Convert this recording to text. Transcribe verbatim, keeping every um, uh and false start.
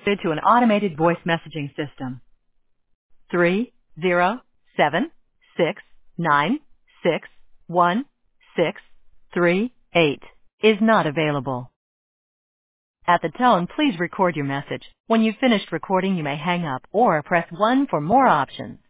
to an automated voice messaging system. Three zero seven six nine six one six three eight is not available. At the tone, please record your message. When you've finished recording, you may hang up or press one for more options.